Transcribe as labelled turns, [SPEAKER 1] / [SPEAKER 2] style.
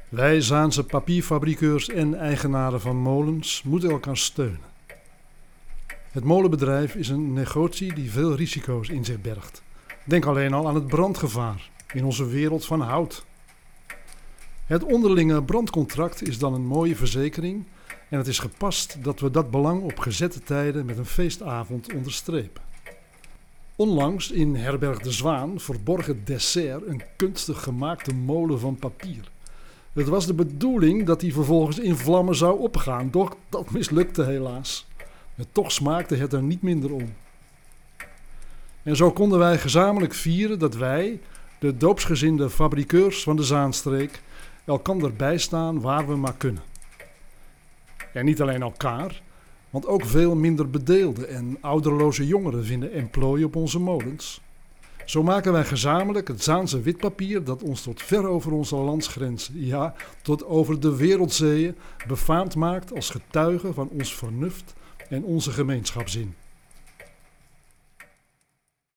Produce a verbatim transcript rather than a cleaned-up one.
[SPEAKER 1] Wij Zaanse papierfabrikeurs en eigenaren van molens moeten elkaar steunen. Het molenbedrijf is een negotie die veel risico's in zich bergt. Denk alleen al aan het brandgevaar in onze wereld van hout. Het onderlinge brandcontract is dan een mooie verzekering en het is gepast dat we dat belang op gezette tijden met een feestavond onderstrepen. Onlangs in Herberg de Zwaan verborg het dessert een kunstig gemaakte molen van papier. Het was de bedoeling dat die vervolgens in vlammen zou opgaan, doch dat mislukte helaas. En toch smaakte het er niet minder om. En zo konden wij gezamenlijk vieren dat wij, de doopsgezinde fabrikeurs van de Zaanstreek, elkander bijstaan waar we maar kunnen. En niet alleen elkaar, want ook veel minder bedeelde en ouderloze jongeren vinden emplooi op onze molens. Zo maken wij gezamenlijk het Zaanse witpapier dat ons tot ver over onze landsgrenzen, ja, tot over de wereldzeeën, befaamd maakt als getuige van ons vernuft en onze gemeenschapszin.